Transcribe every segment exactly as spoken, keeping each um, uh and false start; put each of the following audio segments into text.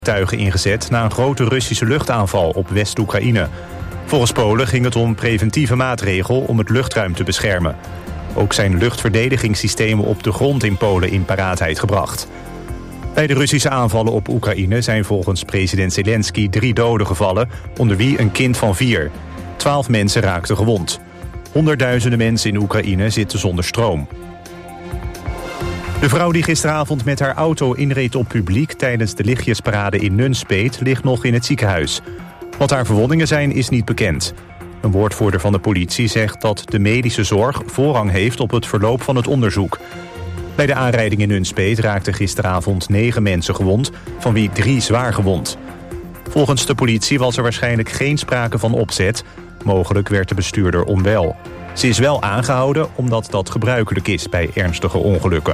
vliegtuigen ingezet na een grote Russische luchtaanval op West-Oekraïne. Volgens Polen ging het om preventieve maatregel om het luchtruim te beschermen. Ook zijn luchtverdedigingssystemen op de grond in Polen in paraatheid gebracht. Bij de Russische aanvallen op Oekraïne zijn volgens president Zelensky drie doden gevallen, onder wie een kind van vier. Twaalf mensen raakten gewond. Honderdduizenden mensen in Oekraïne zitten zonder stroom. De vrouw die gisteravond met haar auto inreed op publiek tijdens de lichtjesparade in Nunspeet ligt nog in het ziekenhuis. Wat haar verwondingen zijn is niet bekend. Een woordvoerder van de politie zegt dat de medische zorg voorrang heeft op het verloop van het onderzoek. Bij de aanrijding in Nunspeet raakten gisteravond negen mensen gewond, van wie drie zwaar gewond. Volgens de politie was er waarschijnlijk geen sprake van opzet. Mogelijk werd de bestuurder onwel. Ze is wel aangehouden omdat dat gebruikelijk is bij ernstige ongelukken.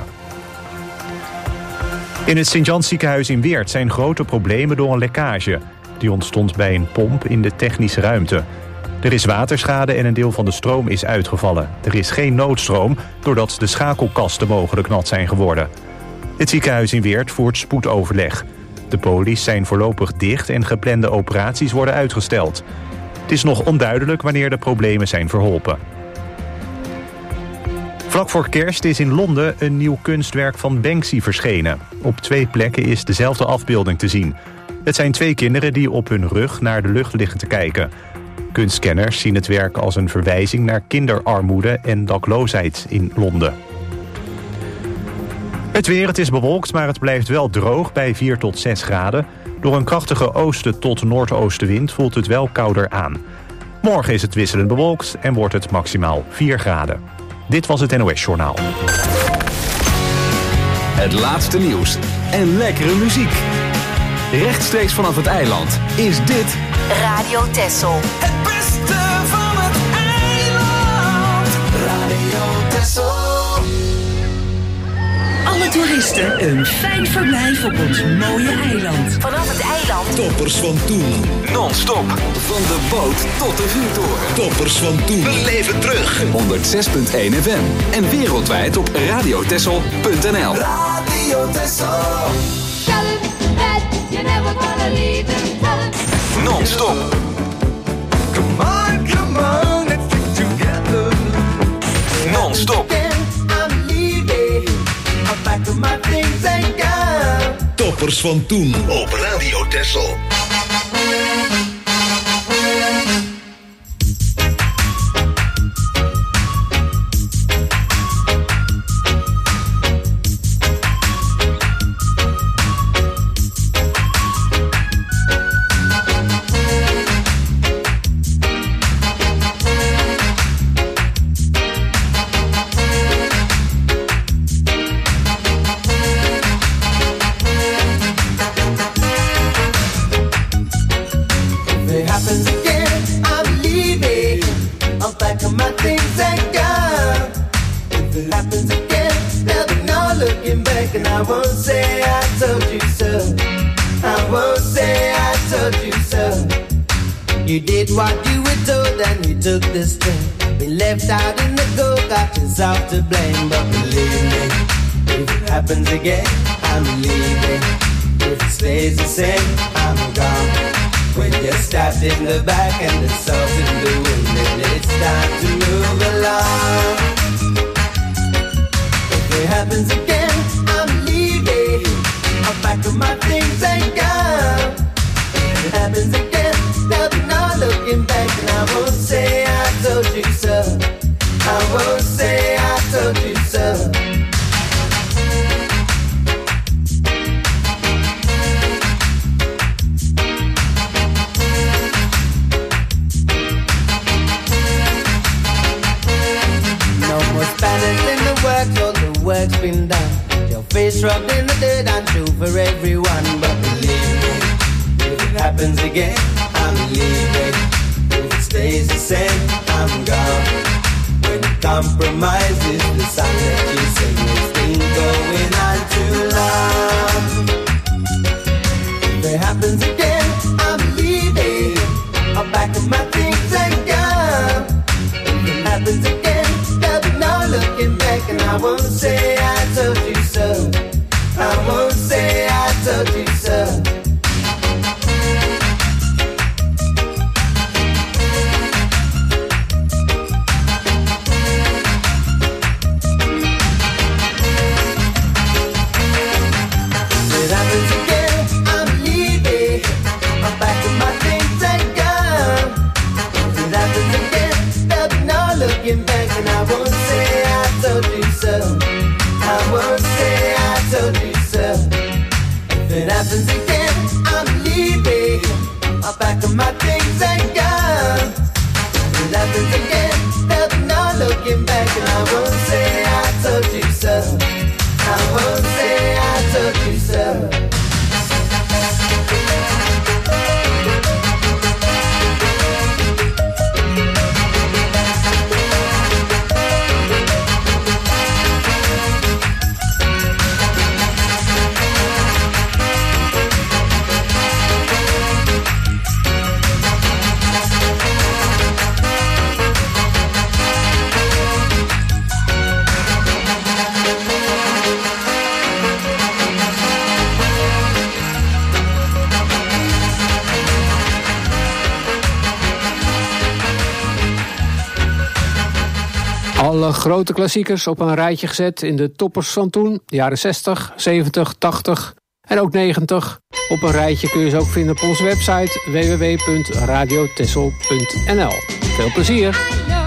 In het Sint-Jans ziekenhuis in Weert zijn grote problemen door een lekkage. Die ontstond bij een pomp in de technische ruimte. Er is waterschade en een deel van de stroom is uitgevallen. Er is geen noodstroom, doordat de schakelkasten mogelijk nat zijn geworden. Het ziekenhuis in Weert voert spoedoverleg. De polies zijn voorlopig dicht en geplande operaties worden uitgesteld. Het is nog onduidelijk wanneer de problemen zijn verholpen. Vlak voor kerst is in Londen een nieuw kunstwerk van Banksy verschenen. Op twee plekken is dezelfde afbeelding te zien. Het zijn twee kinderen die op hun rug naar de lucht liggen te kijken. Kunstkenners zien het werk als een verwijzing naar kinderarmoede en dakloosheid in Londen. Het weer, het is bewolkt, maar het blijft wel droog bij vier tot zes graden. Door een krachtige oosten tot noordoostenwind voelt het wel kouder aan. Morgen is het wisselend bewolkt en wordt het maximaal vier graden. Dit was het N O S Journaal. Het laatste nieuws en lekkere muziek. Rechtstreeks vanaf het eiland is dit Radio Texel. Het beste van het eiland. Radio Texel. Alle toeristen een fijn verblijf op ons mooie eiland. Vanaf het eiland. Toppers van toen. non-stop van de boot tot de vuurtoren. Toppers van toen. We leven terug. honderdzes punt één F M en wereldwijd op radiotessel punt n l. Radio Texel. Non-stop. Come on, come on, let's stick together. Non-stop. I'm leaving. I'm back to my things and gone. Toppers van toen op Radio Texel. You did what you were told and you took the string. Been left out in the cold, got yourself to blame. But believe me, if it happens again, I'm leaving. If it stays the same, I'm gone. When you're stabbed in the back and the salt in the wind, then it's time to move along. If it happens again, I'm leaving. I'll pack up my things and go. If it happens again, there'll be no looking back, and I won't say I told you so. I won't say I told you so. No more Spanish in the works, all the work's been done. Your face rubbed in the dirt, I'm true for everyone, but believe me, if it happens again, I'm leaving. If it stays the same, I'm gone. When compromise is the song that you sing, it's been going on too long. If it happens again, I'm leaving. I'll pack up my things and go. If it happens again, there'll be no looking back, and I won't say I told you so. I won't say I told you so. my things ain't gone. It happens again, there'll be no looking back. And I won't say I told you so. I won't say I told you so. Alle grote klassiekers op een rijtje gezet in de toppers van toen. Jaren zestig, zeventig, tachtig en ook negentig. Op een rijtje kun je ze ook vinden op onze website w w w punt radio texel punt n l. Veel plezier!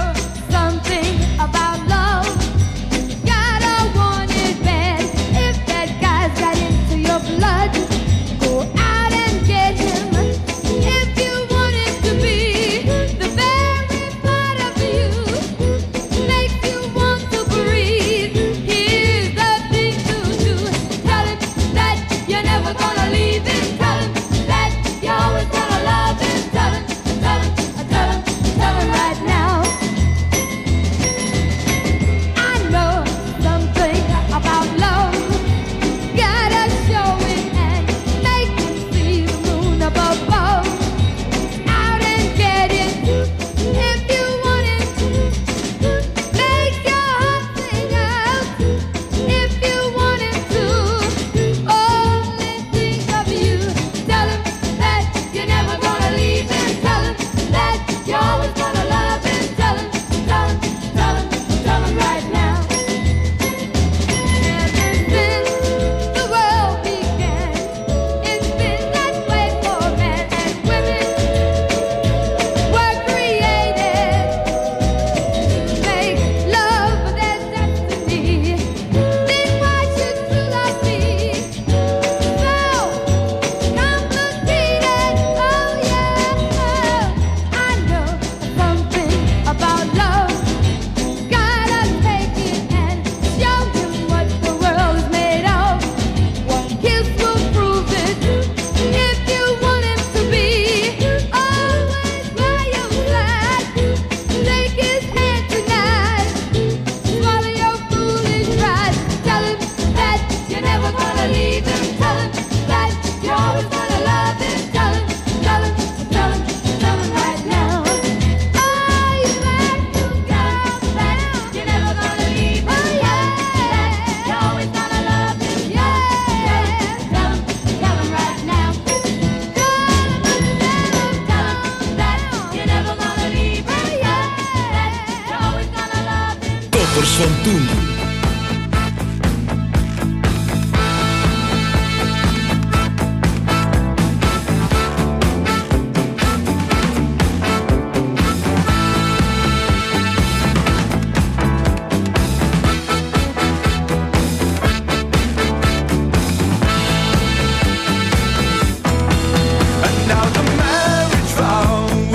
Van toen.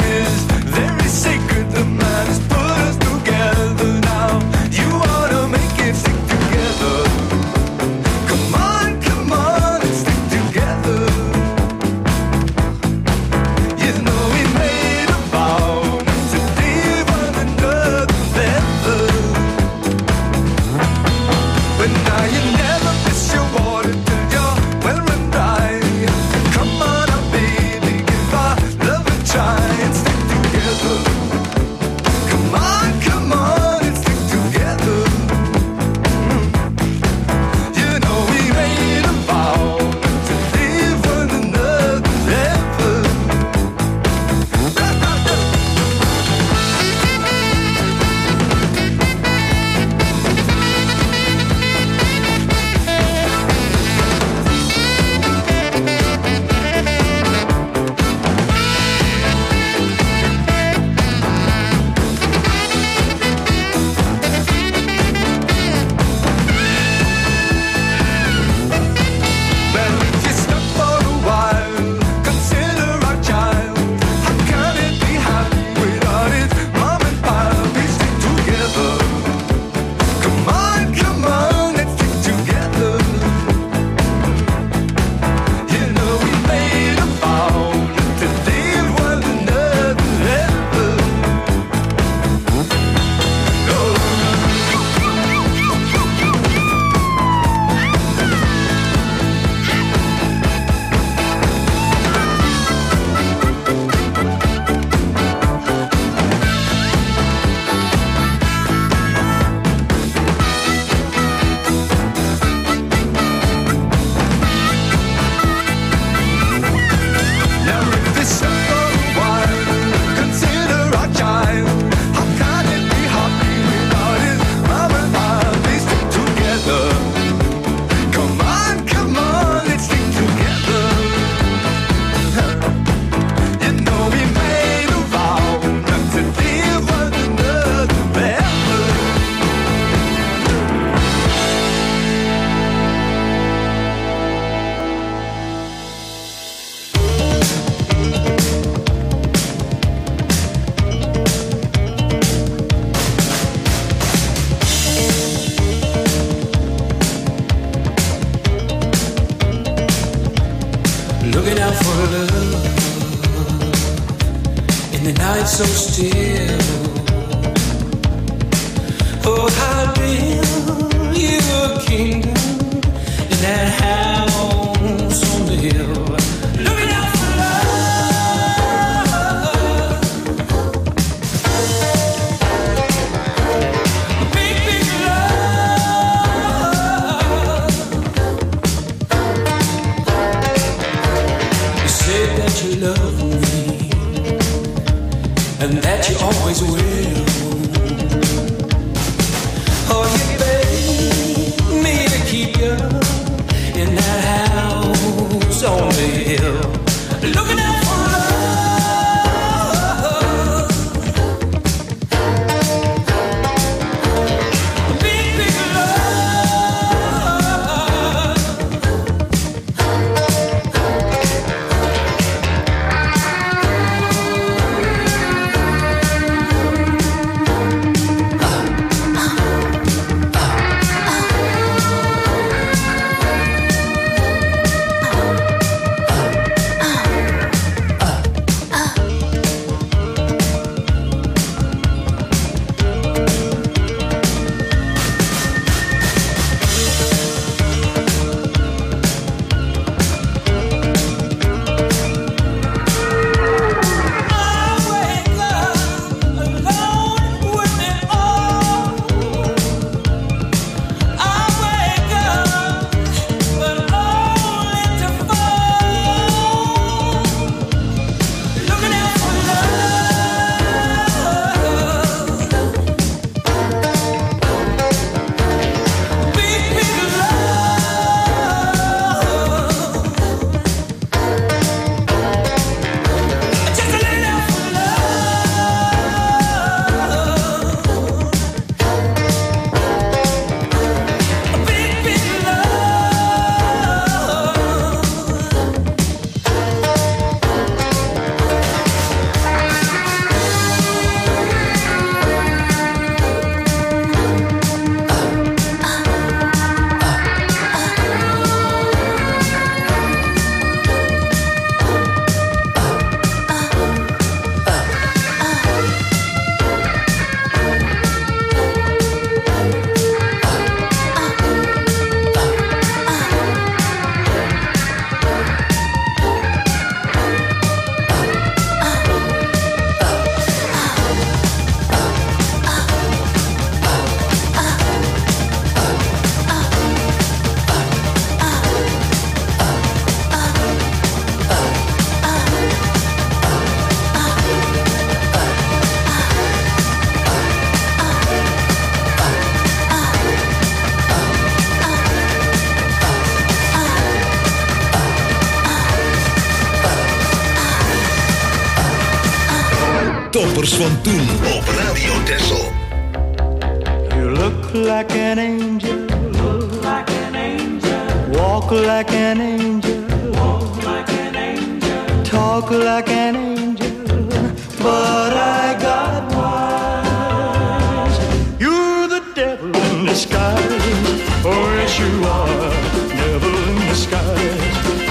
Make love in the night so still. Oh, I'll build you a kingdom in that house on the hill. Looking out for love, a big, big love. You said that you love me and that you always will. Oh, you begged me to keep you in that house on the hill, looking out for love, a big, big love. Toppers van toen op Radio Texel. You look like an angel, look like an angel. Walk like an angel, walk like an angel. Talk like an angel, but I got wise. You're the devil in disguise. Oh yes you are, devil in disguise.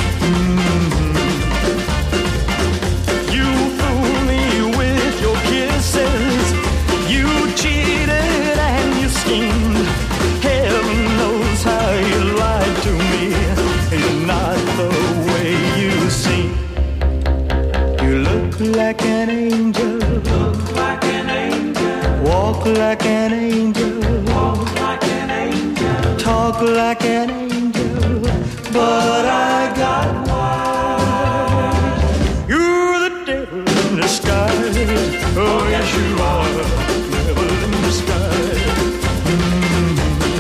Like an angel, look like an angel. Walk like an angel, walk like an angel. Talk like an angel, but I got wise. You're the devil in disguise. Oh yes you are, devil in disguise. Mm-hmm.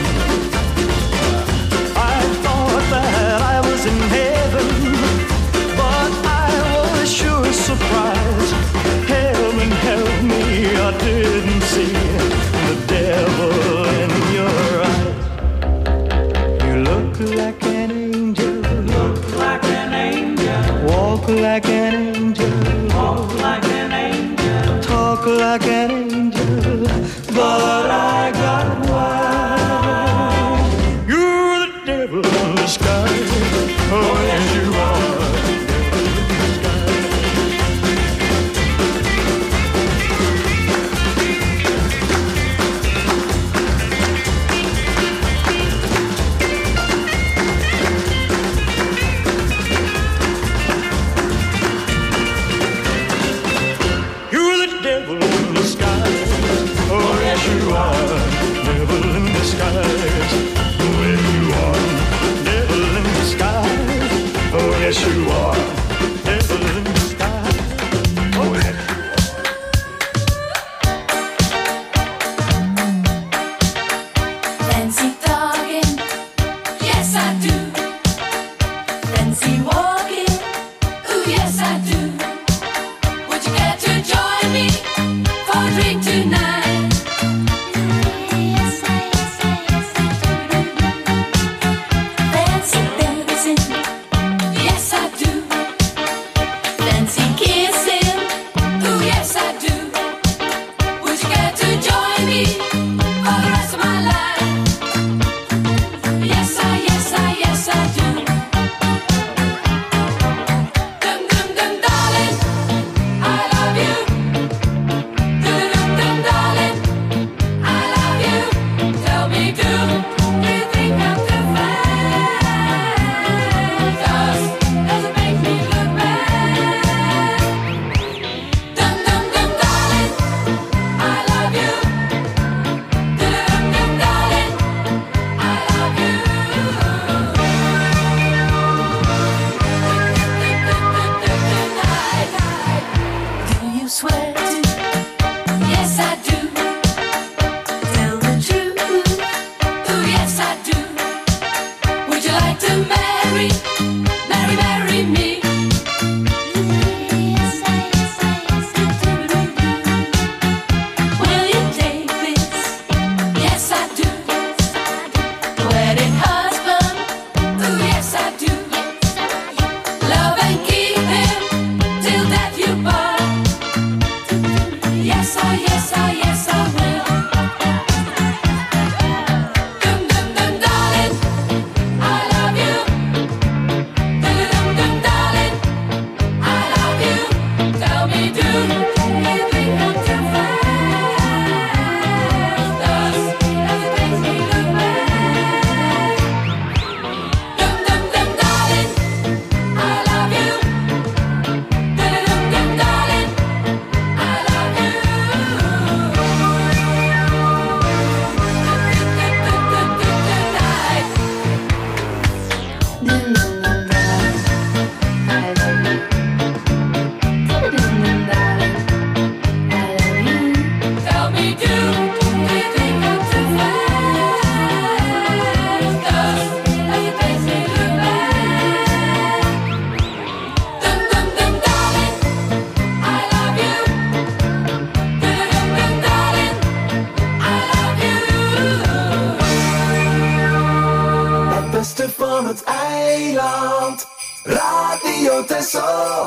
I thought that I was in heaven, but I was sure surprised. Heaven help me, I didn't see the devil in your eyes. You look like an angel, look like an angel. Walk like an angel, walk like an angel. Talk like an angel, but I got wise. You're the devil in disguise. Oh yes you are, devil in disguise. yes I do. Would you care to join me for a drink tonight? Yes I, yes I, yes I do. Fancy dancing, yes I do. Fancy kissing, ooh yes I do. Would you care to join me for the rest of my life? Yes I, yes I, yes I do. Dum dum dum darling, I love you. Dum dum dum darling, I love you. Tell me, do you think I'm too fast? Does does it make me look bad? Dum dum dum darling, I love you. Dum dum dum darling, I love you. Do you swear to? Yes, I do. Tell the truth. Ooh, yes, I do. Would you like to marry, marry, marry me? Yes, I, yes, I, yes, I do. Will you take this? Yes, I do. Wedding husband. Ooh, yes, I do. Love and keep him till death you part. Yes, I, yes, I, yes, I will. Dum dum dum darling, I love you. Dum dum dum darling, I love you. Tell me, do you think I'm too fast? Does does it make me look bad? Dum dum dum darling, I love you. Dum dum dum darling, I love you. Tell me, do you think I'm too fast? Does does it make me look bad? Dum dum dum darling, I love you. Dum dum dum darling, I love you. Het beste van het eiland, Radio Texel.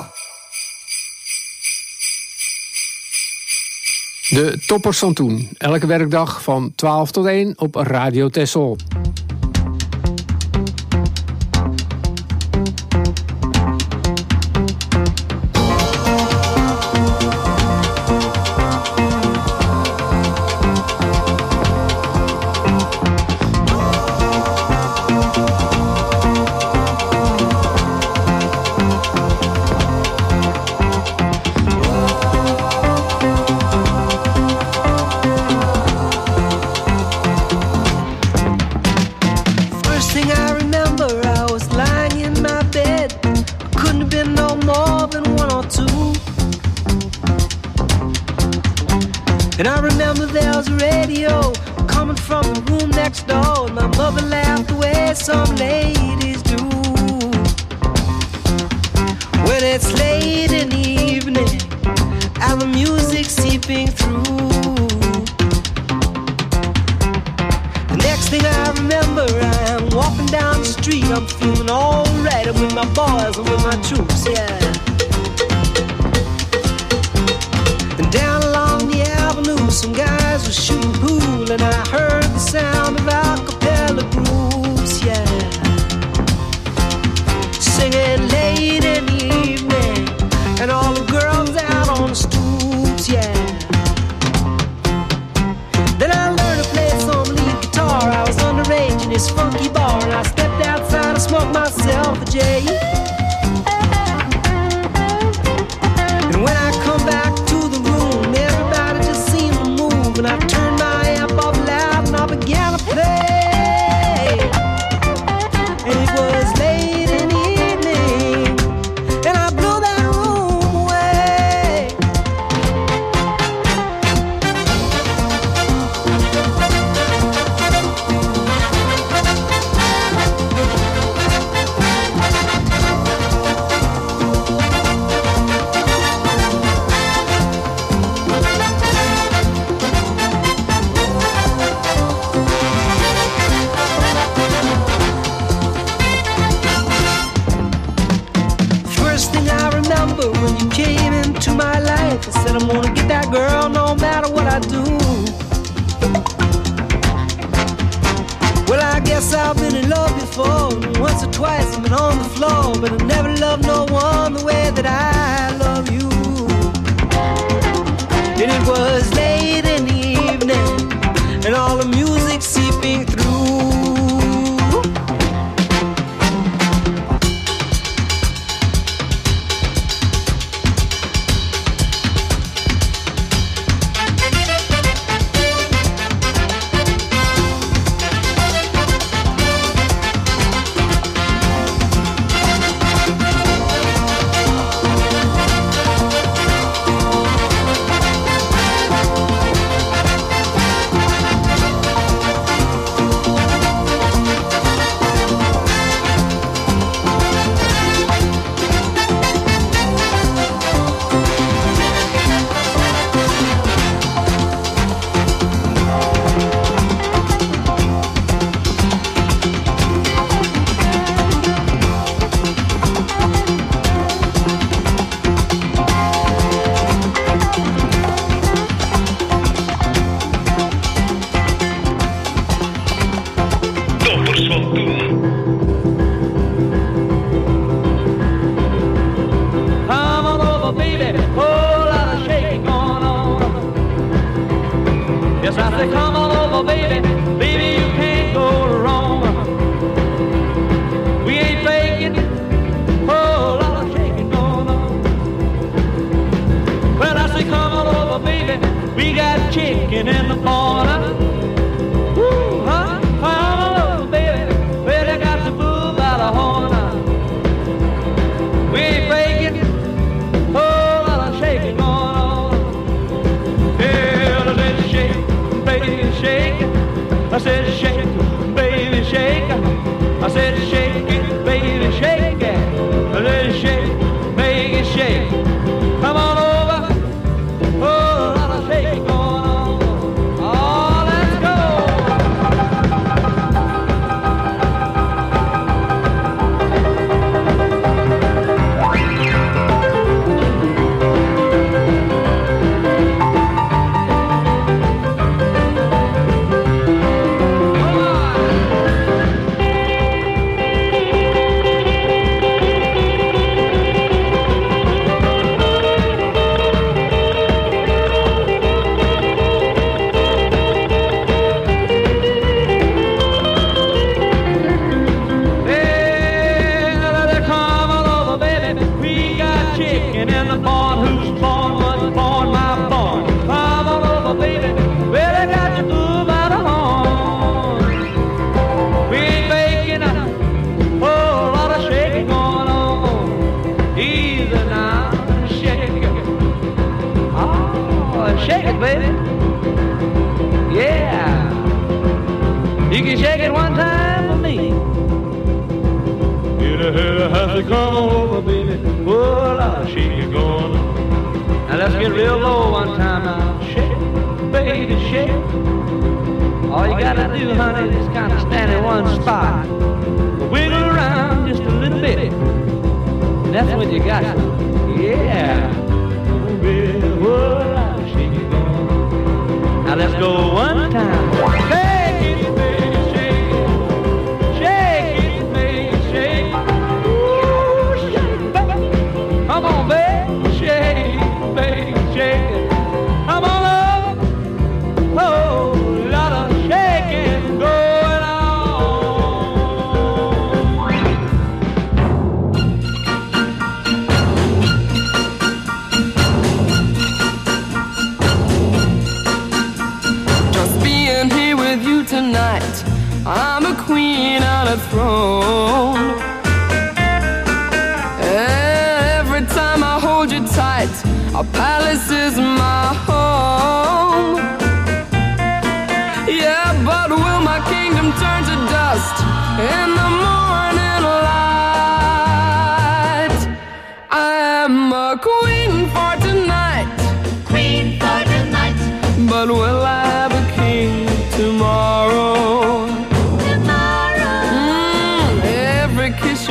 De Toppers van Toen. Elke werkdag van twaalf tot één op Radio Texel. First thing I remember, I was lying in my bed. I couldn't have been no more than one or two. And I remember there was a radio coming from the room next door. And my mother laughed the way some ladies do. When it's late in the evening and the music seeping through. The next thing I remember, I'm walking down the street. I'm feeling alright. I'm with my boys, I'm with my troops, yeah. And down along the avenue, some guys were shooting pool, and I heard the sound of a cappella groups, yeah. Singing late in the evening, and all the girls out on the stoops, yeah. Then I learned to play some lead guitar. I was underage in this funky bar, and I stepped outside and smoked myself a J. I said I'm gonna get that girl no matter what I do. Well, I guess I've been in love before. Once or twice I've been on the floor, but I never loved no one the way that I love you. And it was late in the evening, and all the music seeping through.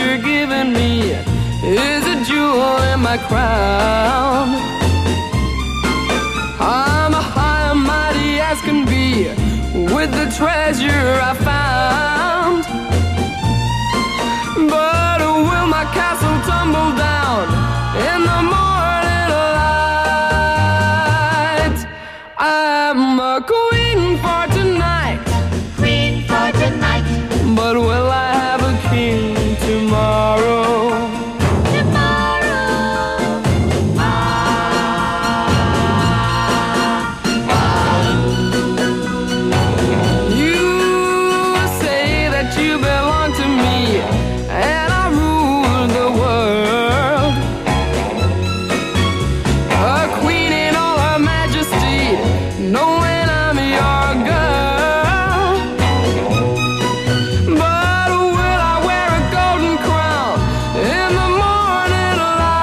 Crown. with the treasure I found. But will my castle tumble down in the morning light? I'm a queen for tonight, Queen for tonight, but will I have a king tomorrow? tomorrow. Ah, ah. You say that you belong to me, and I rule the world. A queen in all her majesty, knowing I'm your girl. But will I wear a golden crown in the morning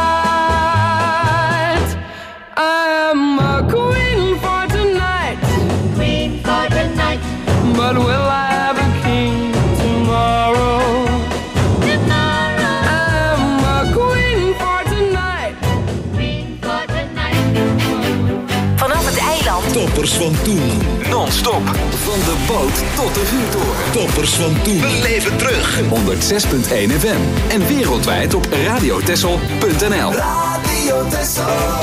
light? I'm a queen for tonight, Queen for tonight, but will I have a king tomorrow? tomorrow. I'm a queen for tonight. Queen for tonight. Vanaf het eiland. Toppers van toen. Non-stop. Van de boot tot de vuurtoren. Toppers van toen. Beleef het terug. honderd zes komma één F M. En wereldwijd op radiotessel punt n l. Radio Tessel.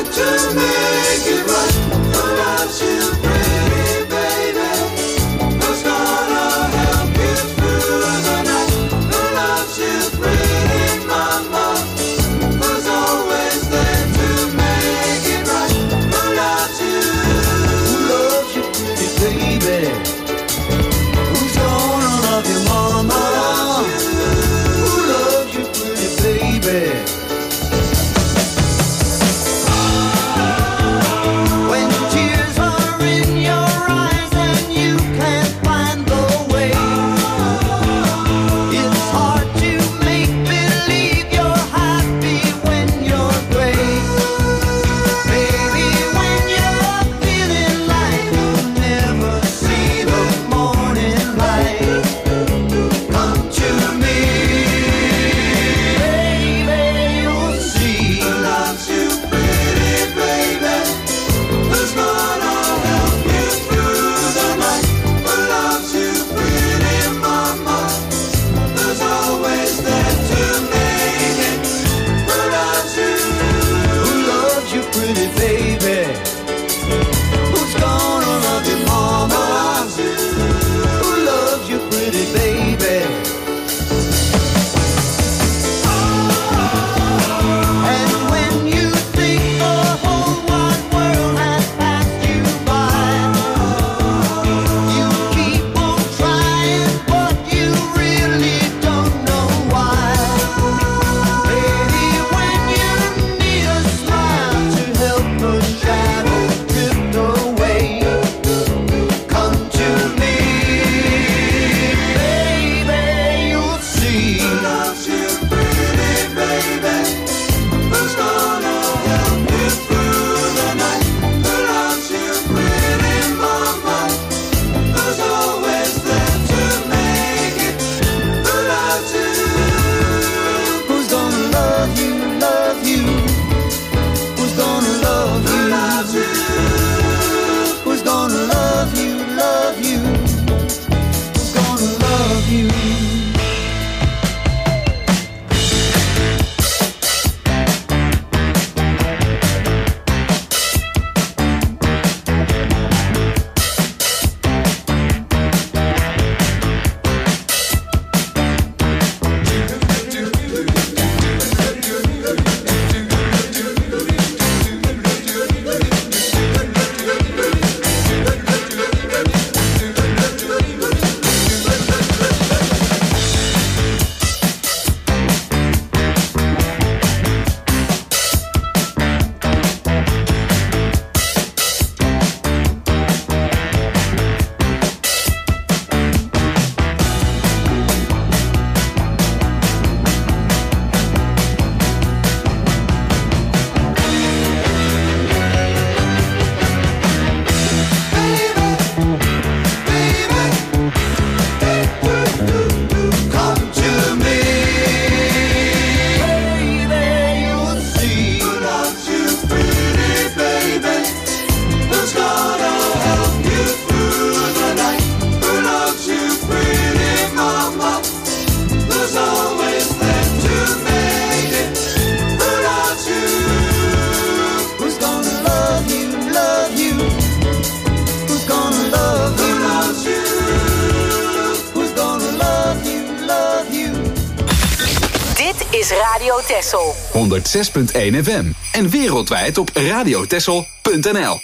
is Radio Texel. honderdzes punt één F M en wereldwijd op radiotexel punt n l.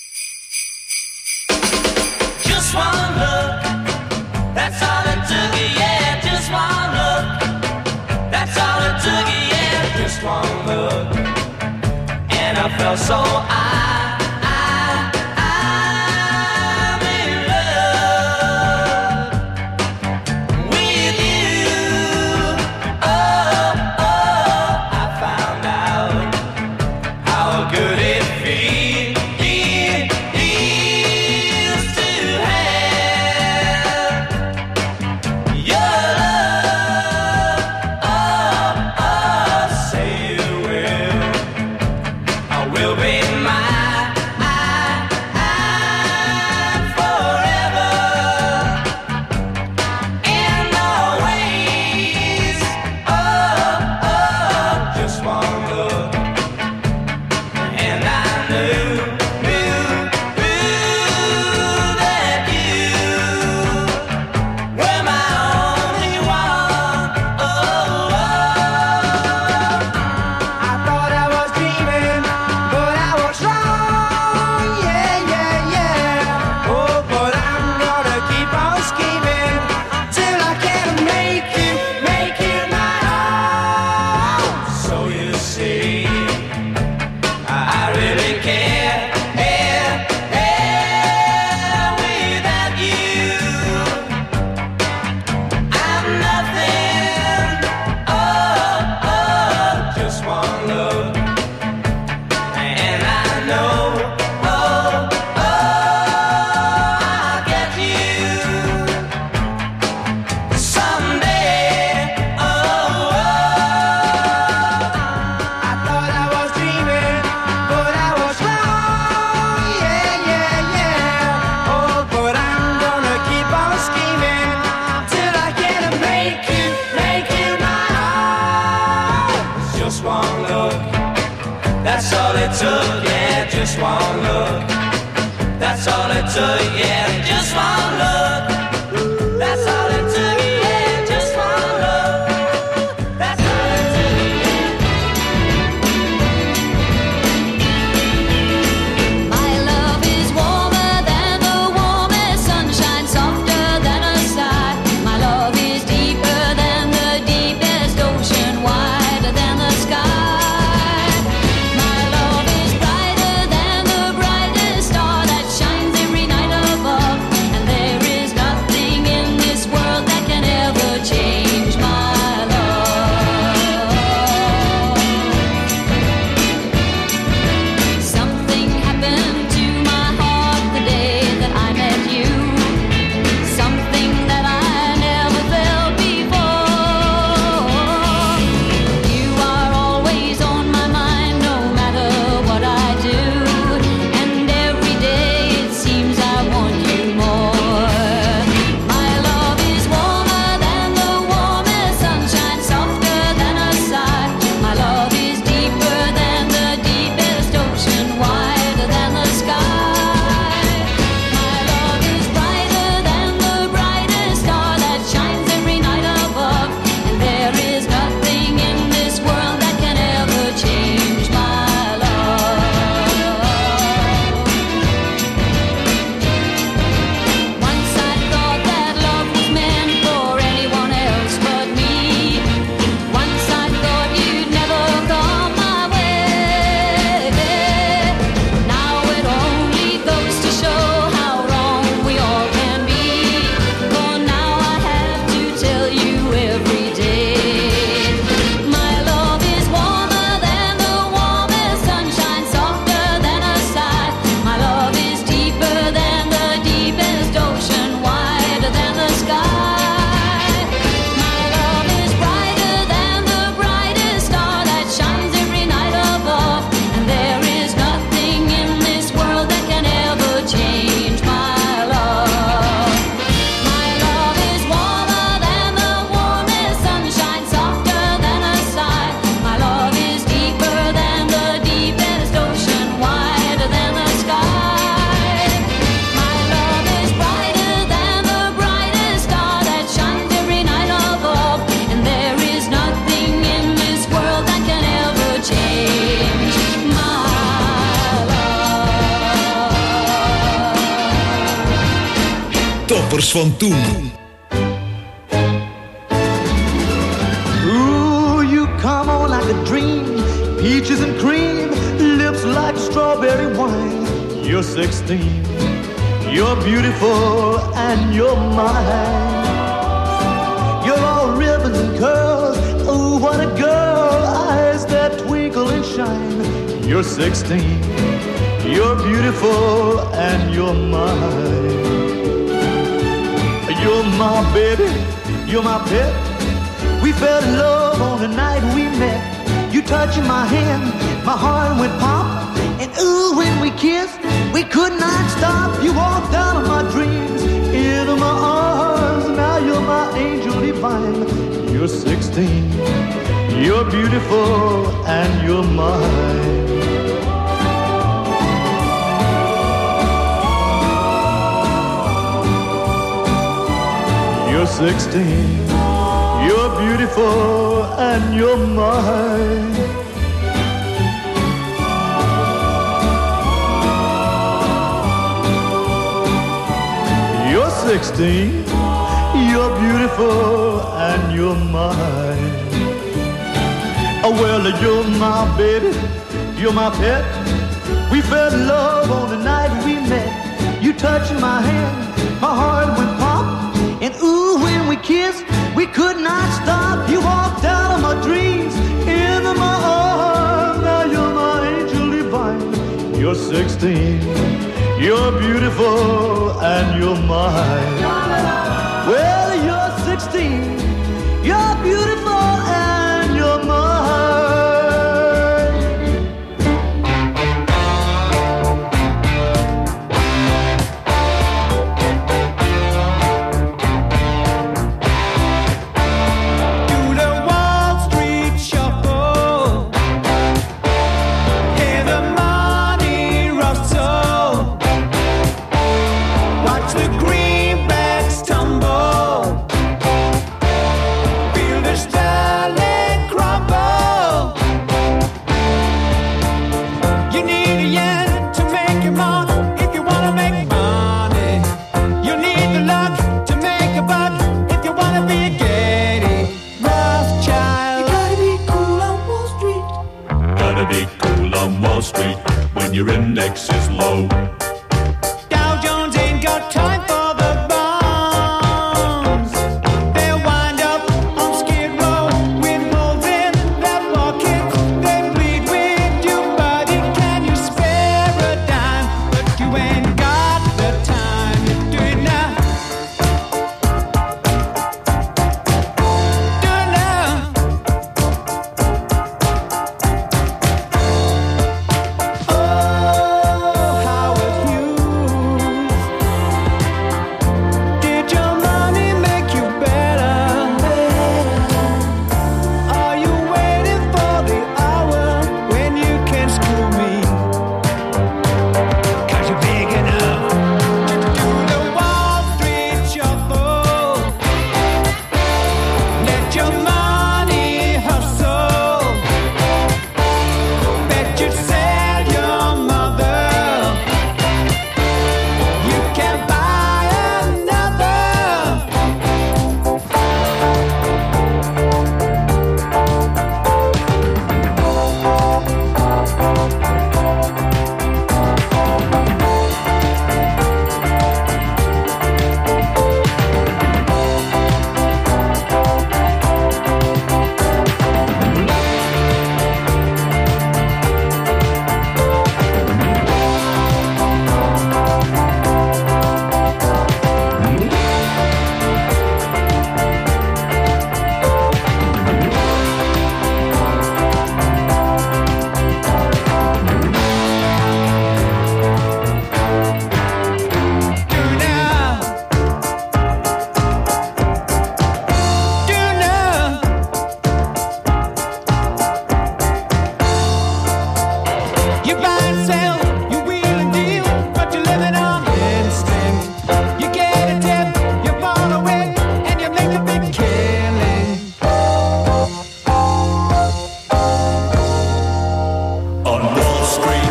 Just one look, that's all it took, yeah. Just one look, that's all it took, yeah. Just one look, and I felt so I. And I yeah, just one look. That's all it took, yeah, just one look. That's all it took, yeah, just one look. That's all it took, yeah. My love is warmer than the warmest sunshine, softer than a sigh. My love is deeper than the deepest ocean, wider than the sky. My love is brighter than the brightest star that shines every night above. And there is nothing in this world that can ever change my love. Something happened to my heart the day that I met you. Something that I never felt before. You are always on my mind, no matter what I do. And every day it seems I want you more. My love is warmer than the warmest sunshine, softer than a sigh. My love is deeper than the deepest ocean, wider than the sky. My love is brighter than the brightest star that shines every night above. And there is nothing in this world that can ever change my love. Once I thought that love was meant for anyone else but me. Once I thought you'd never come my way. Now it only goes to show how wrong we all can be. For now I have to tell you every day. My love is warmer than the warmest sunshine, softer than a sigh. My love is deeper than the deepest ocean, wider than the sky. My love is brighter than the brightest star that shines every night above. And there is nothing in this world that can ever change my love. My love is warmer than the warmest sunshine, softer than a sigh. My love is deeper than the deepest ocean, wider than the sky. My love is brighter than the brightest star that shines every night above. And there is nothing in this world that can ever change my love. Toppers van toen. Ooh, you come on like a dream, peaches and cream, lips like strawberry wine. You're sixteen, you're beautiful and you're mine. You're all ribbons and curls, oh what a girl, eyes that twinkle and shine. You're sixteen, you're beautiful and you're mine. You're my baby, you're my pet. We fell in love on the night we met. You touching my hand, my heart went pop. And ooh, when we kissed, we could not stop. You walked out of my dreams, into my arms. Now you're my angel divine. You're sixteen, you're beautiful and you're mine. You're sixteen, you're beautiful and you're mine. You're sixteen, you're beautiful and you're mine. Oh well, you're my baby, you're my pet. We fell in love on the night we met. You touching my hand, my heart went pop. And ooh, when we kissed, we could not stop. You walked out of my dreams, into my arms. Now you're my angel divine. You're sixteen, you're beautiful and you're mine. Well, you're sixteen, you're beautiful and you're mine. Money when your index is low. Dow Jones ain't got time for the bombs. They'll wind up on Skid Row with holes in their pockets. They bleed with you, buddy. Can you spare a dime? But you ain't got the time to do it now. Do it now. Oh, Howard Hughes. Did your money make you better? Are you waiting for the hour when you can screw me? 'Cause you're big enough to do the Wall Street shuffle. Let your money hustle. Bet you'd sell your mother. You can buy another. Do now. Do now. You buy and sell, you wheel and deal, but you're living on instinct. You get a tip, you follow it, and you make a big killing. On Wall Street,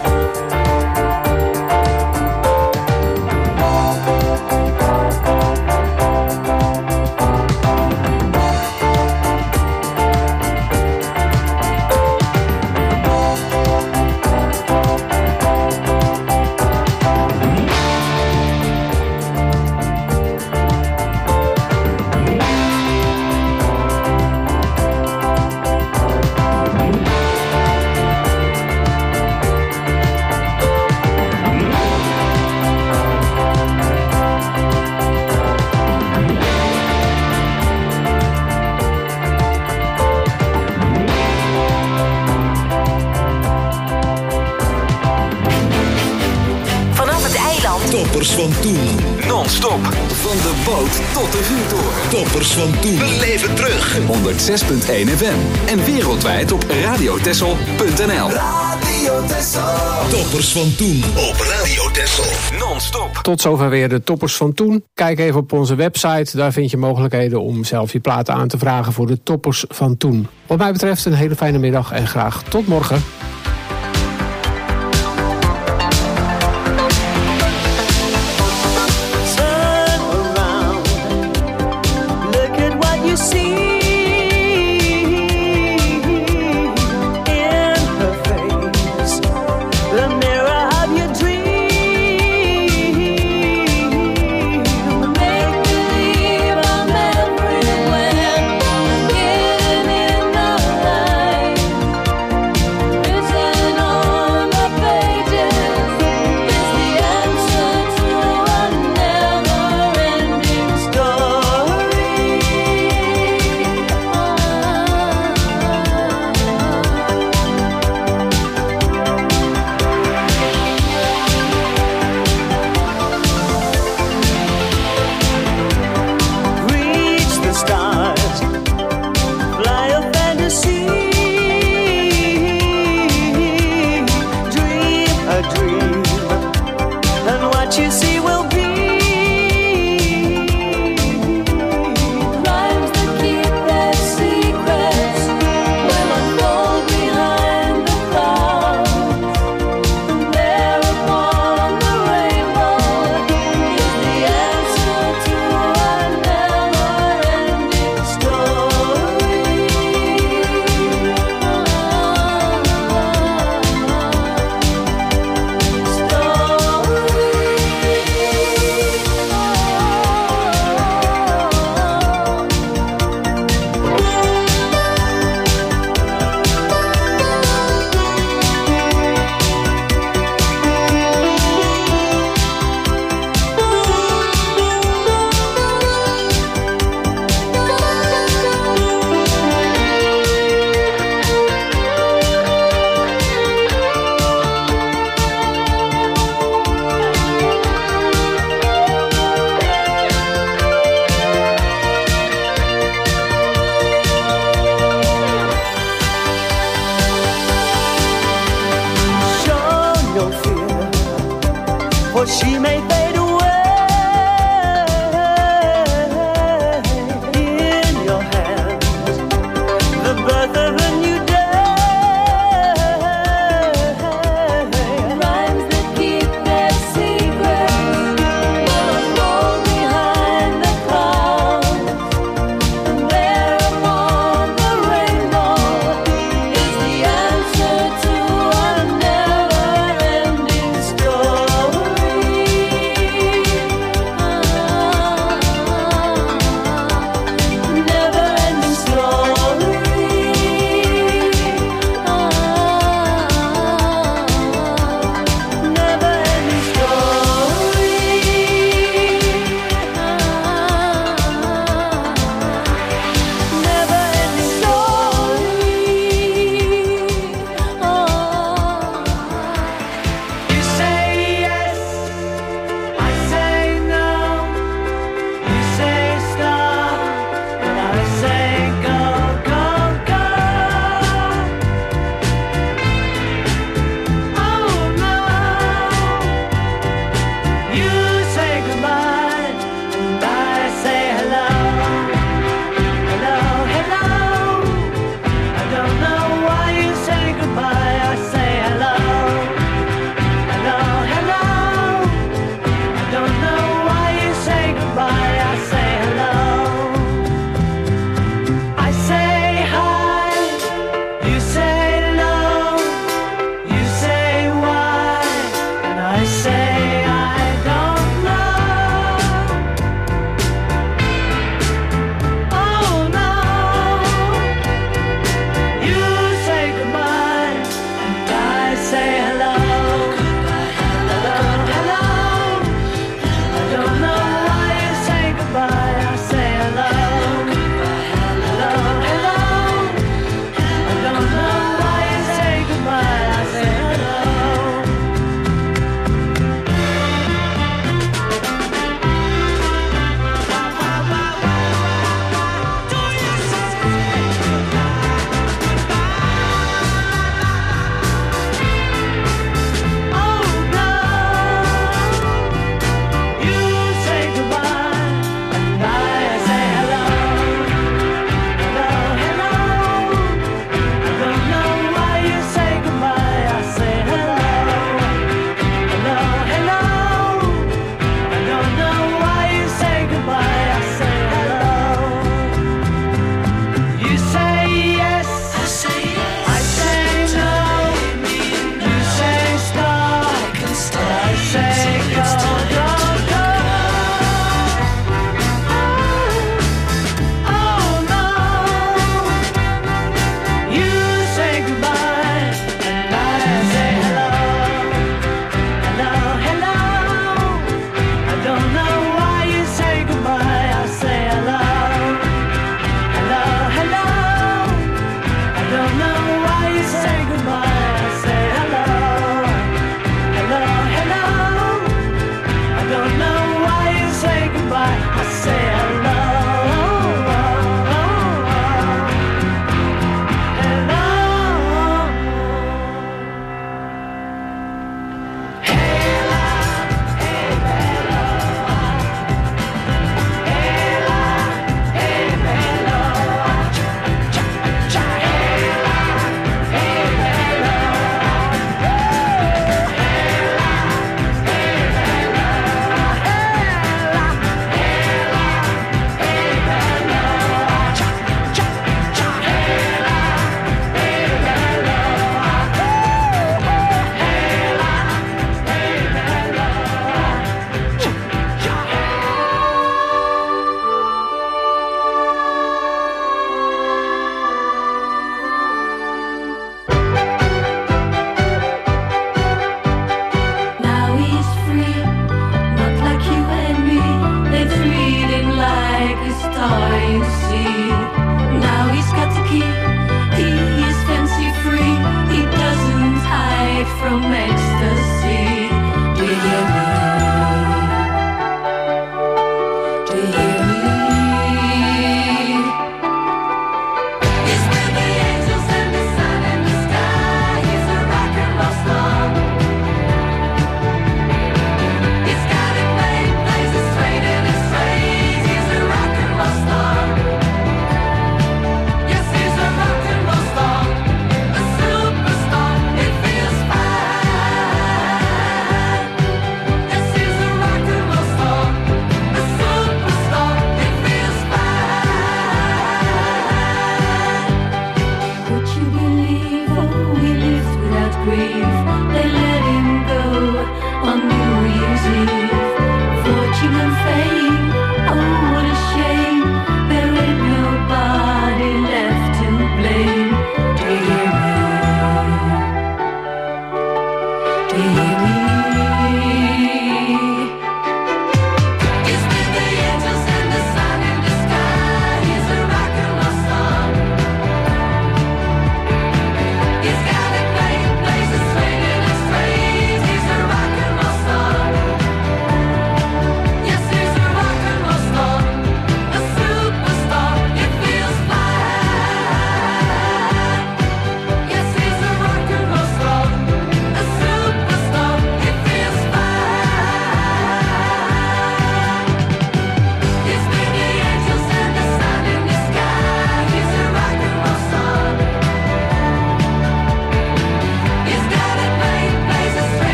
Vanaf het eiland. Toppers van toen. Non-stop. Van de boot tot de vuurtoren. Toppers van toen. Beleef het terug. honderd zes komma één F M. En wereldwijd op radiotessel punt n l. Radio Texel. Toppers van toen. Op Radio Texel. Non-stop. Tot zover weer de toppers van toen. Kijk even op onze website. Daar vind je mogelijkheden om zelf je platen aan te vragen voor de toppers van toen. Wat mij betreft een hele fijne middag en graag tot morgen. Turn around. Look at what you see in her face. The mirror of your dream. Make believe I'm everywhere. I'm getting in the light. she may fade away. In your hands, the birth of a new day. Rhymes that keep their secrets will fall behind the clouds. And there upon the rainbow is the answer to a never-ending story.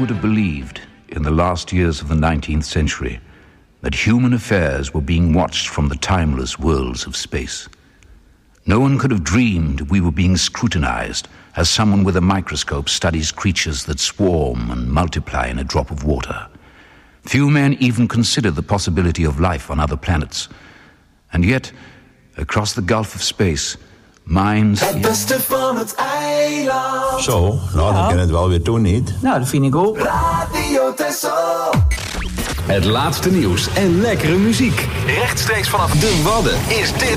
would have believed in the last years of the nineteenth century that human affairs were being watched from the timeless worlds of space. No one could have dreamed we were being scrutinized as someone with a microscope studies creatures that swarm and multiply in a drop of water. Few men even consider the possibility of life on other planets. And yet, across the gulf of space, minds... Het beste van het eiland. Zo, nou dan kan het wel weer doen, niet? Nou, dat vind ik ook. Radio Texel. Het laatste nieuws en lekkere muziek. Rechtstreeks vanaf de Wadden is dit...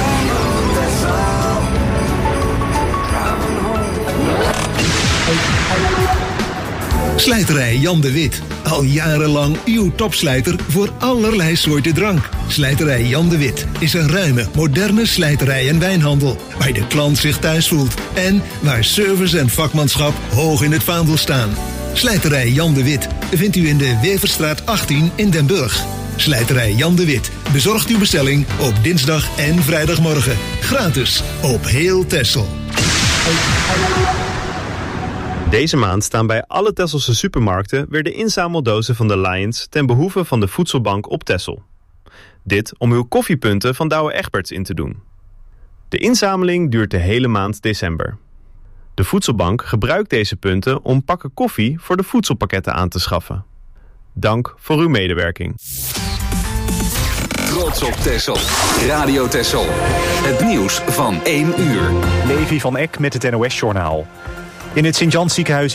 Slijterij Jan de Wit. Al jarenlang uw topslijter voor allerlei soorten drank. Slijterij Jan de Wit is een ruime, moderne slijterij en wijnhandel. Waar de klant zich thuis voelt. En waar service en vakmanschap hoog in het vaandel staan. Slijterij Jan de Wit vindt u in de Weverstraat achttien in Den Burg. Slijterij Jan de Wit bezorgt uw bestelling op dinsdag en vrijdagmorgen. Gratis op heel Texel. Deze maand staan bij alle Tesselse supermarkten weer de inzameldozen van de Lions ten behoeve van de voedselbank op Texel. Dit om uw koffiepunten van Douwe Egberts in te doen. De inzameling duurt de hele maand december. De voedselbank gebruikt deze punten om pakken koffie voor de voedselpakketten aan te schaffen. Dank voor uw medewerking. Trots op Texel. Radio Texel. Het nieuws van één uur. Levi van Eck met het N O S-journaal. In het Sint-Jans ziekenhuis